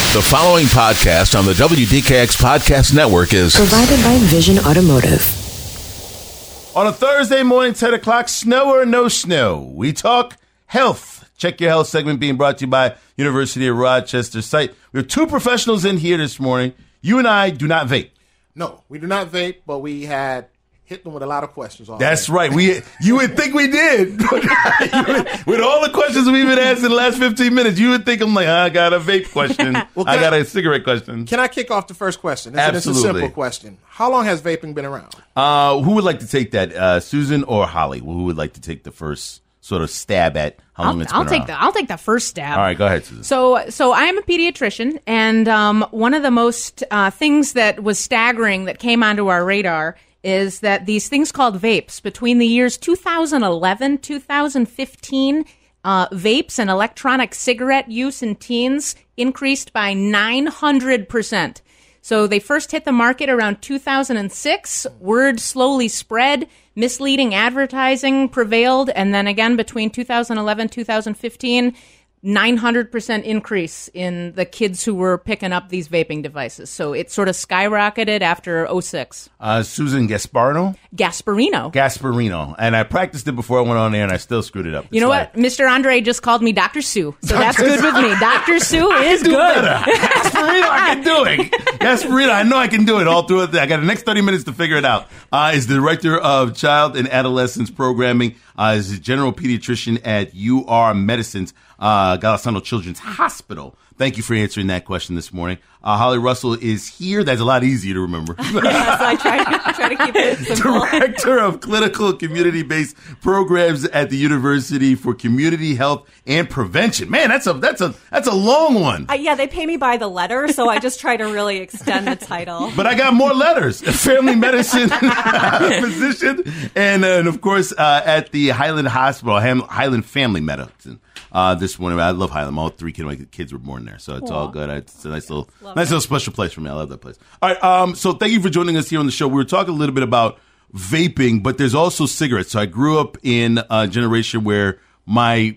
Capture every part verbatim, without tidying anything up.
The following podcast on the W D K X Podcast Network is provided by Vision Automotive. On a Thursday morning, ten o'clock, snow or no snow, we talk health. Check Your Health segment being brought to you by University of Rochester site. We have two professionals in here this morning. You and I do not vape. No, we do not vape, but we had hit them with a lot of questions already. That's right. We you would think we did. With all the questions we've been asked in the last fifteen minutes, you would think I'm like, I got a vape question. well, I got I, a cigarette question. Can I kick off the first question? It's, Absolutely. It's a simple question. How long has vaping been around? Uh, who would like to take that, uh, Susan or Holly? Who would like to take the first sort of stab at how long I'll, it's I'll been take around? the I'll take the first stab. All right, go ahead, Susan. So, so I'm a pediatrician, and um, one of the most uh, things that was staggering that came onto our radar is that these things called vapes, between the years two thousand eleven, two thousand fifteen, uh, vapes and electronic cigarette use in teens increased by nine hundred percent. So they first hit the market around two thousand six. Word slowly spread. Misleading advertising prevailed. And then again, between two thousand eleven, two thousand fifteen, nine hundred percent increase in the kids who were picking up these vaping devices. So it sort of skyrocketed after oh six. Uh, Susan Gasparino? Gasparino. Gasparino. And I practiced it before I went on air, and I still screwed it up. You know like, what? Mister Andre just called me Doctor Sue. So that's good with me. Doctor Sue is do good. Gasparino, I can do it. Gasparino, I know I can do it all through it. I got the next thirty minutes to figure it out. Uh, is the director of child and adolescence programming. Uh, is a general pediatrician at U R Medicine's uh, Golisano Children's Hospital. Thank you for answering that question this morning. Uh, Holly Russell is here. That's a lot easier to remember. Yes, I try to, I try to keep it simple. Director of Clinical Community-Based Programs at the University for Community Health and Prevention. Man, that's a that's a that's a long one. Uh, yeah, they pay me by the letter, so I just try to really extend the title. But I got more letters. Family medicine physician, and, uh, and of course uh, at the Highland Hospital, Ham- Highland Family Medicine. Uh, this morning, I love Highland. All three kids, my kids were born there, so it's Aww. all good. It's a nice little, love nice it. little special place for me. I love that place. All right, um, so thank you for joining us here on the show. We were talking a little bit about vaping, but there's also cigarettes. So I grew up in a generation where my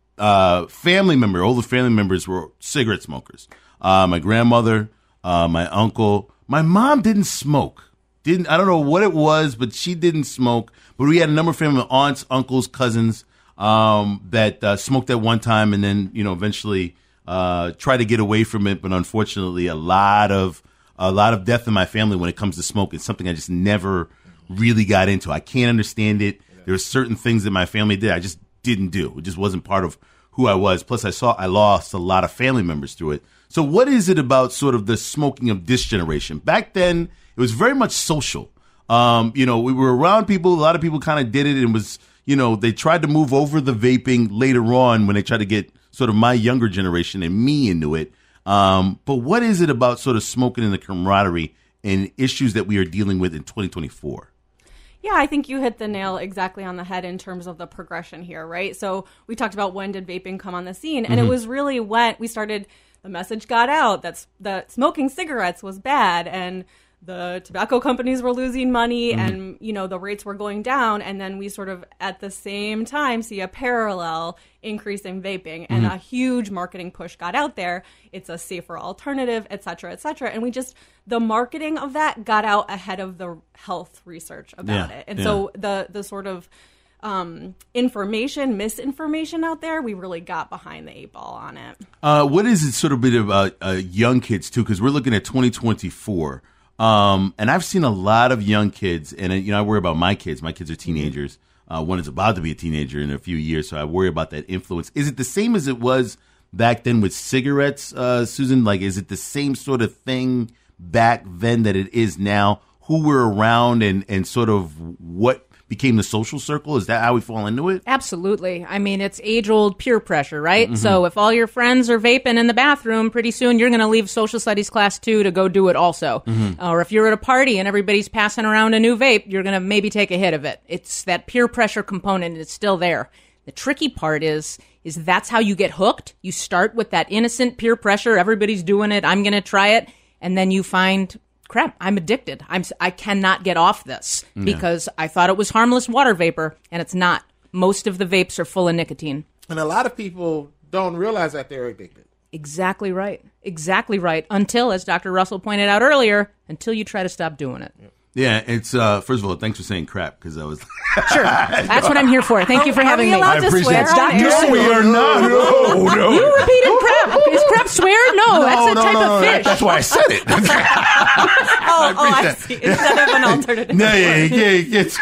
uh, family member, older family members, were cigarette smokers. Uh, my grandmother, uh, my uncle, my mom didn't smoke. Didn't I don't know what it was, but she didn't smoke. But we had a number of family, aunts, uncles, cousins. Um, that uh, smoked at one time and then, you know, eventually uh, tried to get away from it. But unfortunately, a lot of a lot of death in my family when it comes to smoke. It's something I just never really got into. I can't understand it. There were certain things that my family did I just didn't do. It just wasn't part of who I was. Plus, I saw I lost a lot of family members through it. So what is it about sort of the smoking of this generation? Back then, it was very much social. Um, you know, we were around people. A lot of people kind of did it and was, you know, they tried to move over the vaping later on when they tried to get sort of my younger generation and me into it. Um, but what is it about sort of smoking and the camaraderie and issues that we are dealing with in twenty twenty-four? Yeah, I think you hit the nail exactly on the head in terms of the progression here, right? So we talked about when did vaping come on the scene, and mm-hmm. it was really when we started, the message got out that, that smoking cigarettes was bad, and the tobacco companies were losing money mm-hmm. and, you know, the rates were going down. And then we sort of at the same time see a parallel increase in vaping and mm-hmm. a huge marketing push got out there. It's a safer alternative, et cetera, et cetera. And we just, the marketing of that got out ahead of the health research about yeah. it. And yeah. so the, the sort of um, information, misinformation out there, we really got behind the eight ball on it. Uh, what is it sort of bit about uh, young kids too? Because we're looking at twenty twenty-four. Um, and I've seen a lot of young kids, and, you know, I worry about my kids. My kids are teenagers. Uh, one is about to be a teenager in a few years, so I worry about that influence. Is it the same as it was back then with cigarettes, uh, Susan? Like, is it the same sort of thing back then that it is now? Who were around and, and sort of what became the social circle? Is that how we fall into it? Absolutely. I mean, it's age-old peer pressure, right? Mm-hmm. So if all your friends are vaping in the bathroom, pretty soon you're going to leave social studies class two to go do it also. Mm-hmm. Or if you're at a party and everybody's passing around a new vape, you're going to maybe take a hit of it. It's that peer pressure component. It's still there. The tricky part is, is that's how you get hooked. You start with that innocent peer pressure. Everybody's doing it. I'm going to try it. And then you find, crap, I'm addicted. I'm, I cannot get off this yeah. because I thought it was harmless water vapor, and it's not. Most of the vapes are full of nicotine. And a lot of people don't realize that they're addicted. Exactly right. exactly right. Until, as Doctor Russell pointed out earlier, until you try to stop doing it. Yeah, it's uh, first of all, thanks for saying crap because I was. Sure, that's what I'm here for. Thank you for Are having we me. allowed I to appreciate swear it. on Doctor air? Sue. We are not. No, no. You repeated crap. Is crap swear? No, that's a no, type no, of no, fish. That's why I said it. Oh, oh, I appreciate see. Instead of an alternative. No, yeah, yeah, yeah, it's.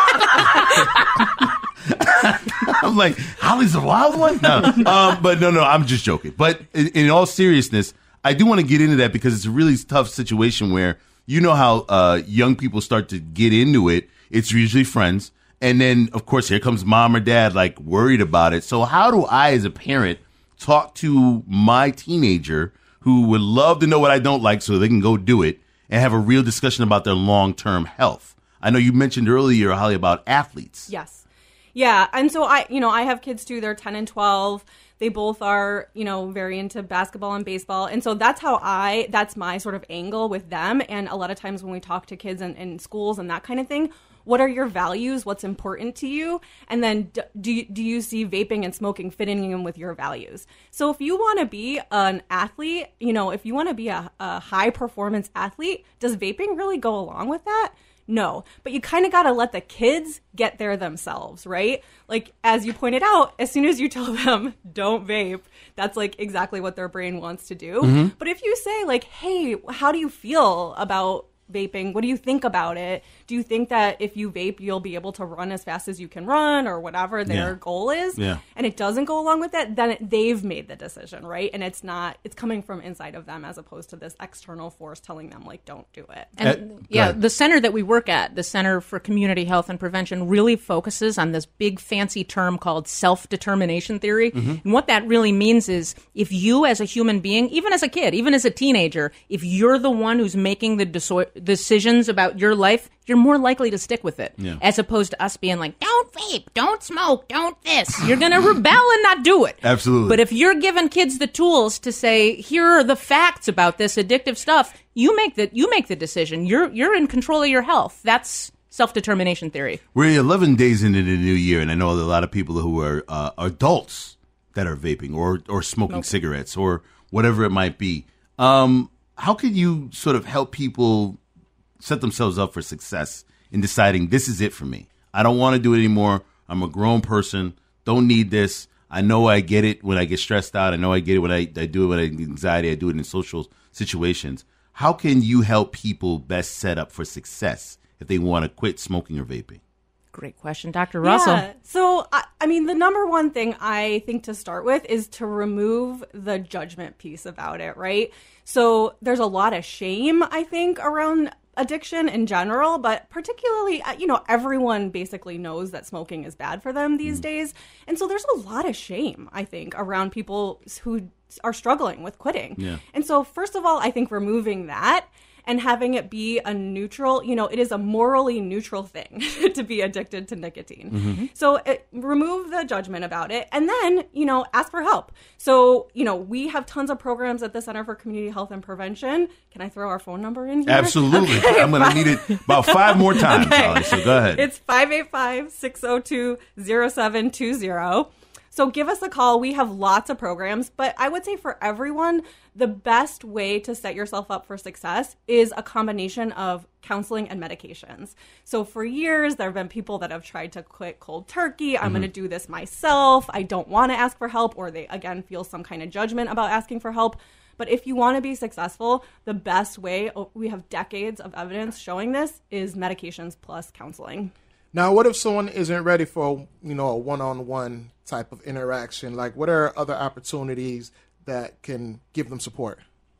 I'm like, Holly's a wild one? No. Um, but no, no, I'm just joking. But in, in all seriousness, I do want to get into that because it's a really tough situation where you know how uh, young people start to get into it. It's usually friends. And then, of course, here comes mom or dad, like, worried about it. So how do I, as a parent, talk to my teenager who would love to know what I don't like so they can go do it and have a real discussion about their long-term health? I know you mentioned earlier, Holly, about athletes. Yes. Yeah. And so I, you know, I have kids too. They're ten and twelve. They both are, you know, very into basketball and baseball. And so that's how I, that's my sort of angle with them. And a lot of times when we talk to kids in, in schools and that kind of thing, what are your values? What's important to you? And then do, do, you, do you see vaping and smoking fitting in with your values? So if you want to be an athlete, you know, if you want to be a, a high performance athlete, does vaping really go along with that? No, but you kind of got to let the kids get there themselves, right? Like, as you pointed out, as soon as you tell them, don't vape, that's like exactly what their brain wants to do. Mm-hmm. But if you say like, hey, how do you feel about vaping? What do you think about it? Do you think that if you vape, you'll be able to run as fast as you can run or whatever their Yeah. goal is? Yeah. And it doesn't go along with that, then it, they've made the decision, right? And it's not, it's coming from inside of them as opposed to this external force telling them, like, don't do it. And Uh, yeah, ahead. the center that we work at, the Center for Community Health and Prevention, really focuses on this big fancy term called self-determination theory. Mm-hmm. And what that really means is if you as a human being, even as a kid, even as a teenager, if you're the one who's making the deso- decisions about your life, you're more likely to stick with it, Yeah. as opposed to us being like, don't vape, don't smoke, don't this. You're going to rebel and not do it. Absolutely. But if you're giving kids the tools to say, here are the facts about this addictive stuff, you make the, you make the decision. You're, you're in control of your health. That's self-determination theory. We're eleven days into the new year, and I know that a lot of people who are uh, adults that are vaping or, or smoking Smoking. cigarettes or whatever it might be. Um, how could you sort of help people set themselves up for success in deciding this is it for me? I don't want to do it anymore. I'm a grown person. Don't need this. I know I get it when I get stressed out. I know I get it when I, I do it when I get anxiety. I do it in social situations. How can you help people best set up for success if they want to quit smoking or vaping? Great question, Doctor Russell. Yeah. So, I, I mean, the number one thing I think to start with is to remove the judgment piece about it, right? So there's a lot of shame, I think, around addiction in general, but particularly, uh, you know, everyone basically knows that smoking is bad for them these days. And so there's a lot of shame, I think, around people who are struggling with quitting. Yeah. And so, first of all, I think removing that and having it be a neutral, you know, it is a morally neutral thing to be addicted to nicotine. Mm-hmm. So it, remove the judgment about it and then, you know, ask for help. So, you know, we have tons of programs at the Center for Community Health and Prevention. Can I throw our phone number in here? Absolutely. Okay. I'm going to need it about five more times, Okay. Holly, so go ahead. It's five eight five, six zero two, zero seven two zero. So give us a call. We have lots of programs, but I would say for everyone, the best way to set yourself up for success is a combination of counseling and medications. So for years, there have been people that have tried to quit cold turkey. I'm mm-hmm. going to do this myself. I don't want to ask for help, or they, again, feel some kind of judgment about asking for help. But if you want to be successful, the best way, we have decades of evidence showing this, is medications plus counseling. Now, what if someone isn't ready for, you know, a one-on-one type of interaction? Like, what are other opportunities that can give them support?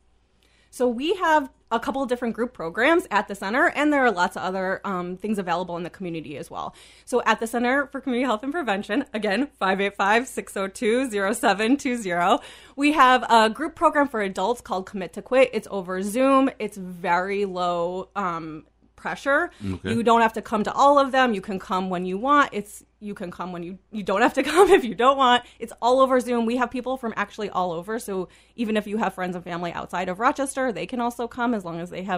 So we have a couple of different group programs at the center, and there are lots of other um, things available in the community as well. So at the Center for Community Health and Prevention, again, five eight five, six zero two, zero seven two zero, we have a group program for adults called Commit to Quit. It's over Zoom. It's very low um pressure. Okay. You don't have to come to all of them. You can come when you want. It's you can come when you you don't have to come if you don't want. It's all over Zoom. We have people from actually all over. So even if you have friends and family outside of Rochester, they can also come as long as they have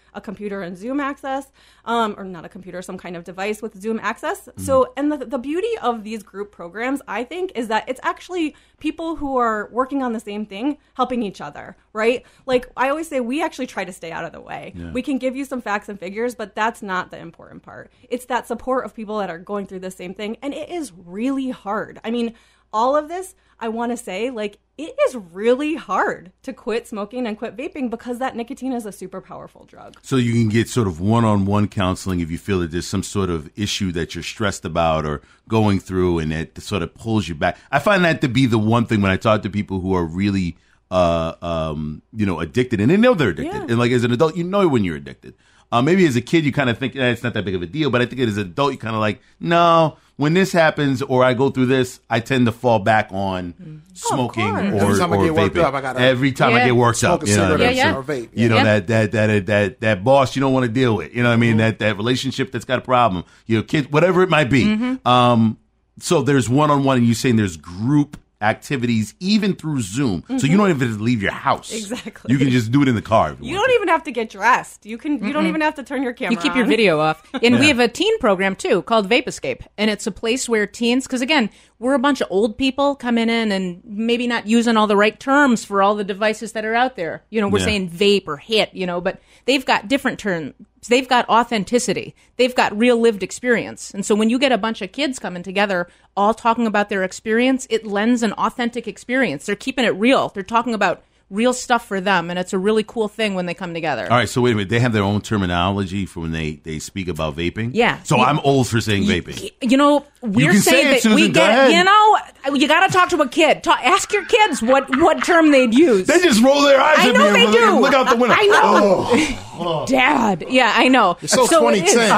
a computer and Zoom access, um, or not a computer, some kind of device with Zoom access. Mm-hmm. So, and the, the beauty of these group programs, I think, is that it's actually people who are working on the same thing, helping each other, right? Like I always say, we actually try to stay out of the way. Yeah. We can give you some facts and figures, but that's not the important part. It's that support of people that are going through the same thing. And it is really hard. I mean, all of this, I want to say, like, it is really hard to quit smoking and quit vaping because that nicotine is a super powerful drug. So you can get sort of one-on-one counseling if you feel that there's some sort of issue that you're stressed about or going through, and it sort of pulls you back. I find that to be the one thing when I talk to people who are really, uh, um, you know, addicted, and they know they're addicted. Yeah. And like as an adult, you know when you're addicted. Uh, maybe as a kid, you kind of think eh, it's not that big of a deal, but I think as an adult, you kind of like, no, when this happens or I go through this, I tend to fall back on mm. smoking oh, or, Every time or I get worked vaping. up, I gotta Every time yeah. I get worked up, smoke a you know, cigarette Yeah, yeah. or vape. you know Yeah. that, that that that that boss you don't want to deal with. You know what I mean? Mm-hmm. That that relationship that's got a problem. You know, kids, whatever it might be. Mm-hmm. Um, so there's one on one, and you're saying there's group activities even through Zoom. Mm-hmm. So you don't even have to leave your house. Exactly. You can just do it in the car. If you You want don't to. even have to get dressed. You can. You don't even have to turn your camera You keep your on. video off. And Yeah. we have a teen program, too, called Vape Escape. And it's a place where teens, because, again, we're a bunch of old people coming in and maybe not using all the right terms for all the devices that are out there. You know, we're Yeah. saying vape or hit, you know, but they've got different terms. They've got authenticity. They've got real lived experience. And so when you get a bunch of kids coming together, all talking about their experience, it lends an authentic experience. They're keeping it real. They're talking about real stuff for them, and it's a really cool thing when they come together. All right, so wait a minute. They have their own terminology for when they, they speak about vaping? Yeah. So You- I'm old for saying vaping. Y- You know, we're can say saying it, that Susan, we go get. ahead. You know, you got to talk to a kid. Talk, ask your kids what what term they'd use. They just roll their eyes I at know me they and do. look out the window. I know. Oh. Dad. Yeah, I know. You're so, twenty ten.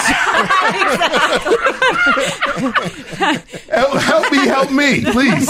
help, help me, help me, please.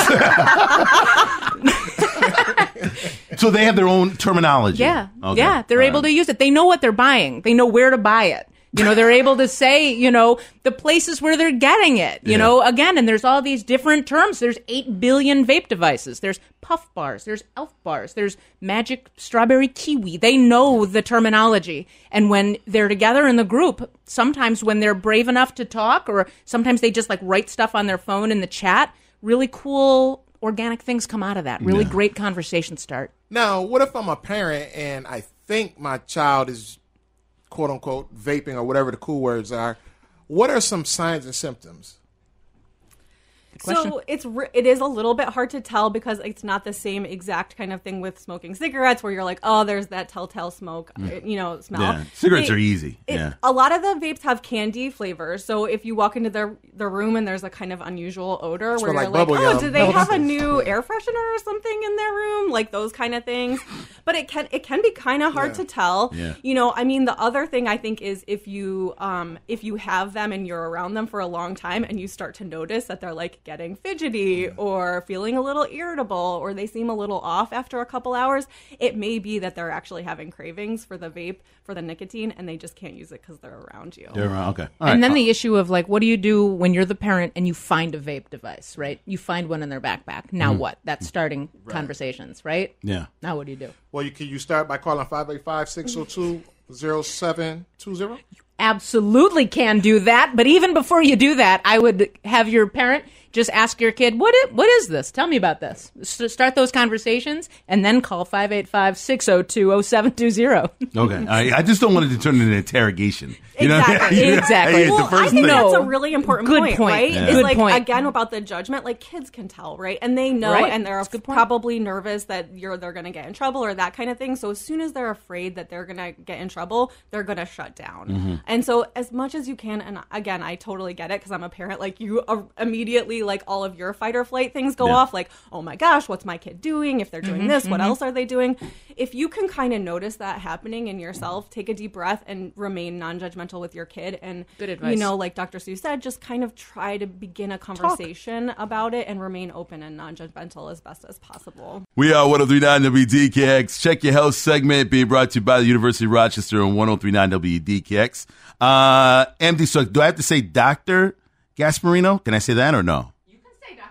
So they have their own terminology. Yeah, Okay. yeah. They're All able right. to use it. They know what they're buying. They know where to buy it. You know, they're able to say, you know, the places where they're getting it, you Yeah. know, again, and there's all these different terms. There's eight billion vape devices. There's puff bars. There's elf bars. There's magic strawberry kiwi. They know the terminology. And when they're together in the group, sometimes when they're brave enough to talk, or sometimes they just like write stuff on their phone in the chat, really cool organic things come out of that. Really Yeah. great conversations start. Now, what if I'm a parent and I think my child is quote unquote vaping or whatever the cool words are? What are some signs and symptoms? question. So it's re- it is a little bit hard to tell because it's not the same exact kind of thing with smoking cigarettes where you're like, oh, there's that telltale smoke, you know, smell. Yeah. Cigarettes They- are easy. it- Yeah. A lot of the vapes have candy flavors. So if you walk into their the room and there's a kind of unusual odor Smell where you're like like, bubble oh, gum. do they have a new air freshener or something in their room? Like those kind of things. But it can it can be kind of hard Yeah. to tell. Yeah. You know, I mean, the other thing I think is if you um if you have them and you're around them for a long time and you start to notice that they're like getting fidgety or feeling a little irritable or they seem a little off after a couple hours, it may be that they're actually having cravings for the vape, for the nicotine, and they just can't use it because they're around you. They're around. Okay. All And right. then the issue of like, what do you do when you're the parent and you find a vape device, right? You find one in their backpack. Now what? That's starting conversations, right? Yeah. Now what do you do? Well, you can you start by calling five eight five, six oh two, oh seven two zero? Absolutely can do that. But even before you do that, I would have your parent just ask your kid, what is, what is this? Tell me about this. S- start those conversations and then call five eight five, six oh two, oh seven two zero. Okay. I, I just don't want it to turn into an interrogation. You know? Exactly. You know? Exactly. Hey, it's Well, the first I think thing. that's a No. really important Good point, point. right? Yeah. Is Good like point. again about the judgment. Like kids can tell, right? And they know, Right. and they're That's a good point. probably nervous that you're they're going to get in trouble or that kind of thing. So as soon as they're afraid that they're going to get in trouble, they're going to shut down. Mm-hmm. And so as much as you can, and again, I totally get it because I'm a parent. Like you uh, immediately, like all of your fight or flight things go Yeah. off. Like, oh my gosh, what's my kid doing? If they're doing Mm-hmm, this, what else are they doing? If you can kind of notice that happening in yourself, take a deep breath and remain non-judgmental with your kid. And Good advice. you know, like Doctor Sue said, just kind of try to begin a conversation about it and remain open and non-judgmental as best as possible. We are one oh three point nine W D K X. Check Your Health segment being brought to you by the University of Rochester on one oh three point nine W D K X. Uh, M D, so do I have to say Doctor Gasparino? Can I say that or no? You can say Doctor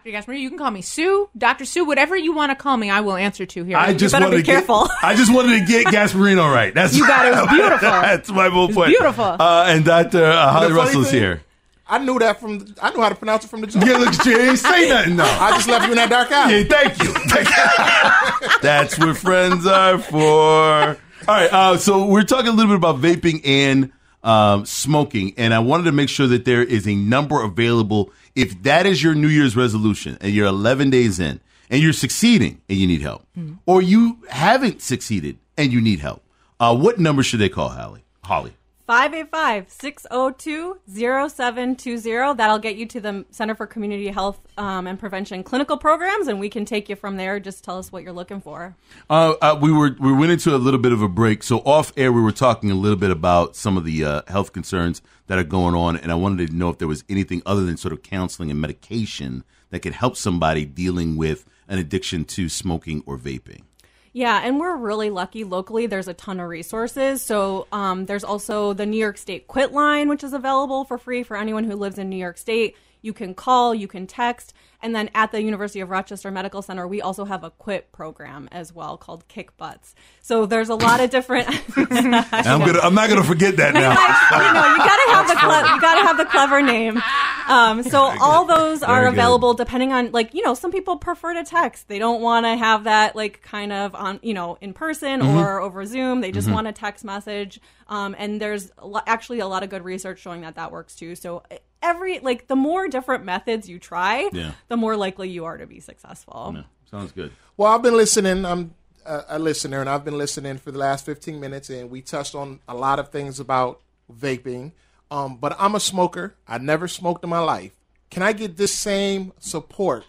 Doctor Gasparini. You can call me Sue, Doctor Sue, whatever you want to call me, I will answer to here. I just better wanted be to get, careful. I just wanted to get Gasparino right. That's You got it. It was beautiful. That's my whole point. beautiful. Uh, and Doctor Uh, Holly The funny Russell's thing, here. I knew that from. I knew how to pronounce it from the jump. Yeah, look, she ain't say nothing. No, I just left you in that dark alley. Yeah, thank you. Thank you. That's what friends are for. All right, uh, so we're talking a little bit about vaping and um, smoking, and I wanted to make sure that there is a number available. If that is your New Year's resolution and you're eleven days in and you're succeeding and you need help, mm-hmm. or you haven't succeeded and you need help, uh, what number should they call, Holly? Holly. five eight five, six oh two, oh seven two oh. That'll get you to the Center for Community Health um, and Prevention clinical programs, and we can take you from there. Just tell us what you're looking for. Uh, uh, we were we went into a little bit of a break. So off air, we were talking a little bit about some of the uh, health concerns that are going on, and I wanted to know if there was anything other than sort of counseling and medication that could help somebody dealing with an addiction to smoking or vaping. Yeah, and we're really lucky locally. There's a ton of resources. So um, there's also the New York State Quit line, which is available for free for anyone who lives in New York State. You can call, you can text. And then at the University of Rochester Medical Center, we also have a quit program as well called Kick Butts. So there's a lot of different. I'm gonna. I'm not gonna forget that now. you know, you gotta have the cle- you gotta have the clever name. Um, so all those are Very available good. depending on, like, you know, some people prefer to text. They don't want to have that, like, kind of on, you know, in person Mm-hmm. or over Zoom. They just mm-hmm. want a text message. Um, and there's a lo- actually a lot of good research showing that that works too. So every, like, the more different methods you try, Yeah. the more likely you are to be successful. Yeah, sounds good. Well, I've been listening. I'm a, a listener, and I've been listening for the last fifteen minutes, and we touched on a lot of things about vaping. Um, but I'm a smoker. I never smoked in my life. Can I get this same support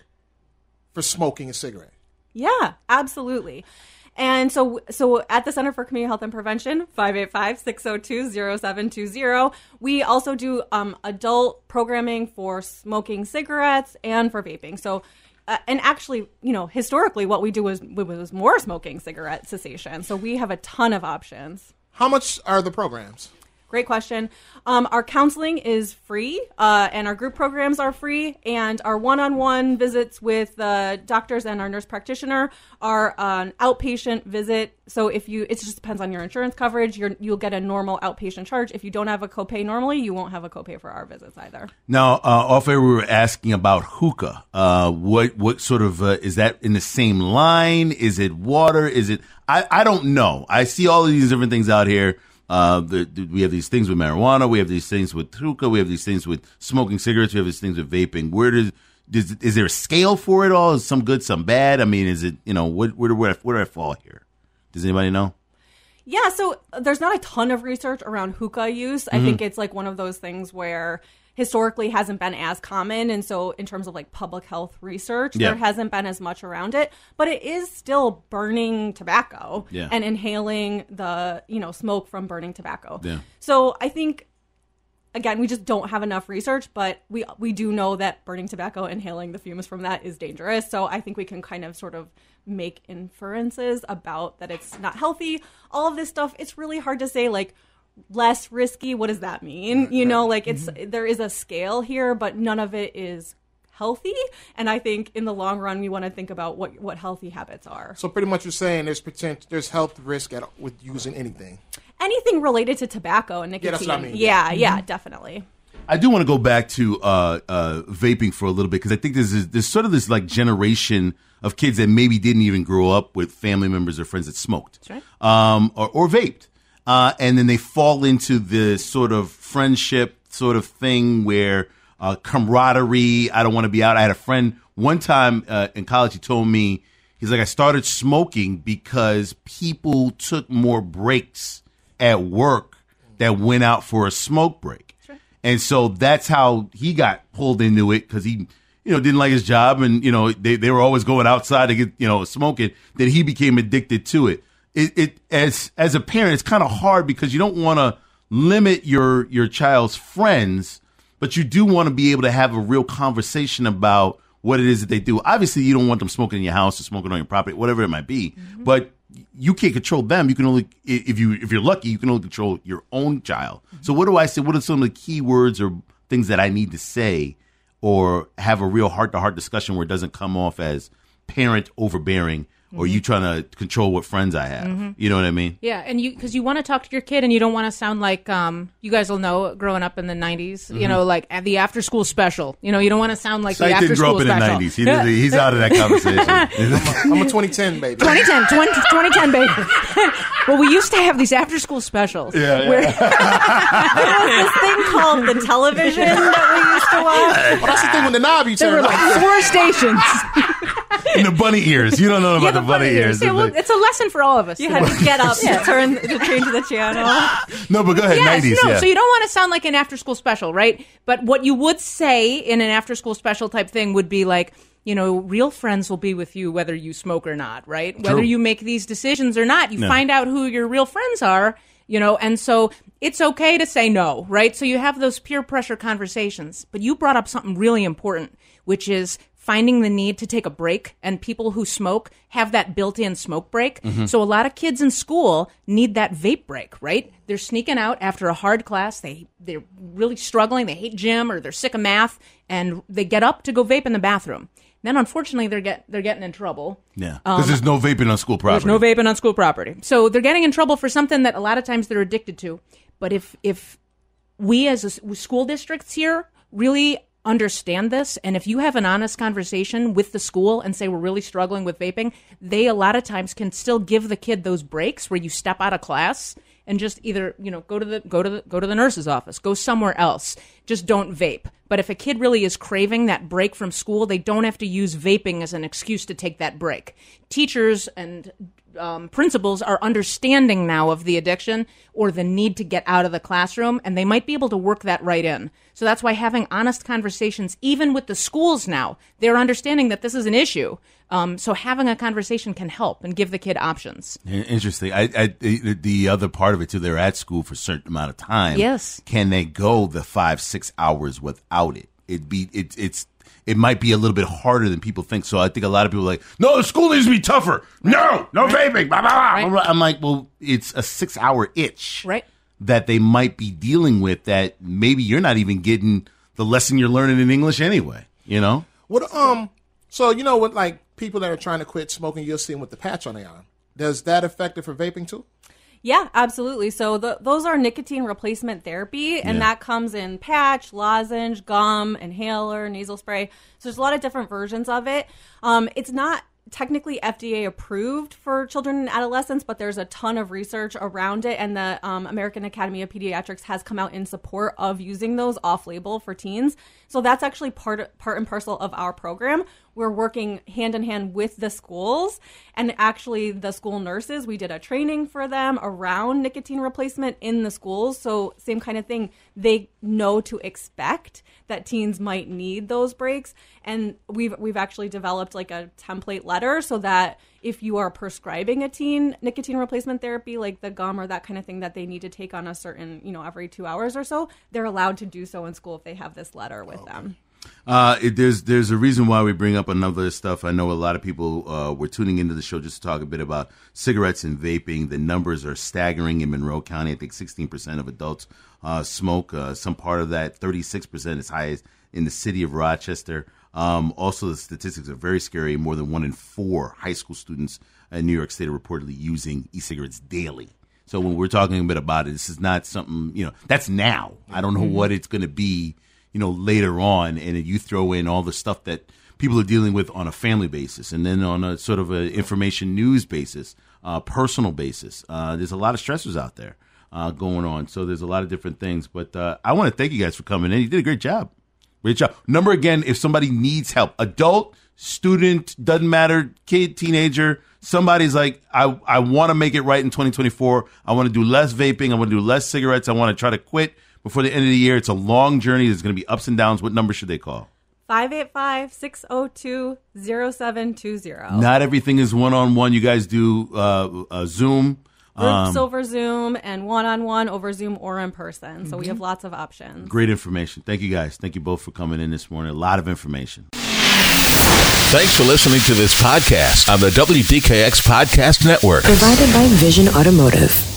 for smoking a cigarette? Yeah, absolutely. And so so at the Center for Community Health and Prevention, five eight five, six oh two, oh seven two oh, we also do um, adult programming for smoking cigarettes and for vaping. So, uh, and actually, you know, historically what we do was, was more smoking cigarette cessation. So we have a ton of options. How much are the programs? Great question. Um, our counseling is free, uh, and our group programs are free, and our one-on-one visits with uh, doctors and our nurse practitioner are an outpatient visit. So if you, it just depends on your insurance coverage. You're, you'll get a normal outpatient charge. If you don't have a copay normally, you won't have a copay for our visits either. Now, uh, off air, we were asking about hookah. Uh, what what sort of uh, is that in the same line? Is it water? Is it? I, I don't know. I see all of these different things out here. Uh, the, the, we have these things with marijuana. We have these things with hookah. We have these things with smoking cigarettes. We have these things with vaping. Where does, does is there a scale for it all? Is some good, some bad? I mean, is it, you know, what, where, where, where do I fall here? Does anybody know? Yeah, so there's not a ton of research around hookah use. I mm-hmm. think it's like one of those things where historically hasn't been as common. And so in terms of like public health research, yeah. there hasn't been as much around it. But it is still burning tobacco yeah. and inhaling the, you know, smoke from burning tobacco. Yeah. So I think, again, we just don't have enough research, but we we do know that burning tobacco, inhaling the fumes from that is dangerous. So I think we can kind of sort of make inferences about that it's not healthy. All of this stuff, it's really hard to say, like, less risky. What does that mean? You know, like it's mm-hmm. there is a scale here, but none of it is healthy. And I think in the long run, we want to think about what what healthy habits are. So pretty much you're saying there's potential, there's health risk at, with using anything. Anything related to tobacco and nicotine. Yeah, that's what I mean. Yeah, yeah, yeah mm-hmm. definitely. I do want to go back to uh, uh, vaping for a little bit because I think there's this, there's sort of this like generation of kids that maybe didn't even grow up with family members or friends that smoked That's right. um, or, or vaped. Uh, and then they fall into this sort of friendship sort of thing where uh, camaraderie, I don't want to be out. I had a friend one time uh, in college, he told me, he's like, I started smoking because people took more breaks at work that went out for a smoke break. Sure. And so that's how he got pulled into it because he, you know, didn't like his job and, you know, they, they were always going outside to get, you know, smoking, that he became addicted to it. It, it as as a parent, it's kind of hard because you don't want to limit your your child's friends, but you do want to be able to have a real conversation about what it is that they do. Obviously, you don't want them smoking in your house or smoking on your property, whatever it might be. Mm-hmm. But you can't control them. You can only, if you if you're lucky, you can only control your own child. Mm-hmm. So, what do I say? What are some of the key words or things that I need to say or have a real heart-to-heart discussion where it doesn't come off as parent overbearing or you trying to control what friends I have. Mm-hmm. You know what I mean? Yeah, and you because you want to talk to your kid and you don't want to sound like, um, you guys will know, growing up in the nineties, mm-hmm. you know, like at the after-school special. You know, you don't want to sound like Sight the after-school didn't grow up special. in the nineties. He did, he's out of that conversation. I'm a twenty ten baby. twenty ten, twenty, twenty ten, baby. Well, we used to have these after-school specials. Yeah, yeah. Where There was this thing called the television that we used to watch. Well, that's the thing with the knob you there turn were on. like four stations. And the bunny ears. You don't know about Yeah, the, bunny, ears. Yeah, well, it's a lesson for all of us. You had to get up to turn to change the channel. No, but go ahead. Yes, nineties, no, yeah. so you don't want to sound like an after-school special, right? But what you would say in an after-school special type thing would be like, you know, real friends will be with you whether you smoke or not, right? True. Whether you make these decisions or not, you No. find out who your real friends are, you know, and so it's okay to say no, right? So you have those peer pressure conversations. But you brought up something really important, which is finding the need to take a break, and people who smoke have that built-in smoke break. Mm-hmm. So a lot of kids in school need that vape break, right? They're sneaking out after a hard class. They, they're really struggling. They hate gym or they're sick of math, and they get up to go vape in the bathroom. Then, unfortunately, they're get they're getting in trouble. Yeah, because there's no vaping on school property. There's no vaping on school property. So they're getting in trouble for something that a lot of times they're addicted to. But if if we as a, school districts here really understand this, and if you have an honest conversation with the school and say we're really struggling with vaping, they a lot of times can still give the kid those breaks where you step out of class and just either, you know, go to the go to the go to the nurse's office, go somewhere else. Just don't vape. But if a kid really is craving that break from school, they don't have to use vaping as an excuse to take that break. Teachers and um, principals are understanding now of the addiction or the need to get out of the classroom, and they might be able to work that right in. So that's why having honest conversations, even with the schools now, they're understanding that this is an issue. Um, so having a conversation can help and give the kid options. Interesting. I, I, the, the other part of it too, they're at school for a certain amount of time. Yes. Can they go the five, six hours without it? It be it it's it might be a little bit harder than people think. So I think a lot of people are like, no, the school needs to be tougher. No, no vaping. Blah, blah, blah. Right. I'm like, well, it's a six hour itch Right. that they might be dealing with that maybe you're not even getting the lesson you're learning in English anyway. You know? What um? So you know what? Like people that are trying to quit smoking, you'll see them with the patch on their arm. Does that affect it for vaping too? Yeah, absolutely. So the, those are nicotine replacement therapy, and Yeah. that comes in patch, lozenge, gum, inhaler, nasal spray. So there's a lot of different versions of it. Um, it's not technically F D A approved for children and adolescents, but there's a ton of research around it, and the um, American Academy of Pediatrics has come out in support of using those off-label for teens. So that's actually part part and parcel of our program. We're working hand in hand with the schools, and actually the school nurses, we did a training for them around nicotine replacement in the schools. So same kind of thing. They know to expect that teens might need those breaks. And we've we've actually developed like a template letter so that if you are prescribing a teen nicotine replacement therapy, like the gum or that kind of thing that they need to take on a certain, you know, every two hours or so, they're allowed to do so in school if they have this letter with okay. them. Uh, it, there's there's a reason why we bring up another stuff. I know a lot of people uh, were tuning into the show just to talk a bit about cigarettes and vaping. The numbers are staggering in Monroe County. I think sixteen percent of adults uh, smoke. Uh, some part of that, thirty-six percent as high as in the city of Rochester. Um, also, the statistics are very scary. More than one in four high school students in New York State are reportedly using e-cigarettes daily. So when we're talking a bit about it, this is not something, you know, that's now. I don't know mm-hmm. what it's going to be, you know, later on. And you throw in all the stuff that people are dealing with on a family basis and then on a sort of a information news basis, uh, personal basis. Uh, there's a lot of stressors out there uh, going on. So there's a lot of different things. But uh, I want to thank you guys for coming in. You did a great job. Great job. Number again, if somebody needs help, adult, student, doesn't matter, kid, teenager, somebody's like, I, I want to make it right in twenty twenty-four. I want to do less vaping. I want to do less cigarettes. I want to try to quit before the end of the year. It's a long journey. There's going to be ups and downs. What number should they call? five eight five, six oh two, oh seven two oh. Not everything is one-on-one. You guys do uh, uh, Zoom. Groups um, over Zoom and one-on-one over Zoom or in person. So mm-hmm. we have lots of options. Great information. Thank you, guys. Thank you both for coming in this morning. A lot of information. Thanks for listening to this podcast on the W D K X Podcast Network. Provided by Vision Automotive.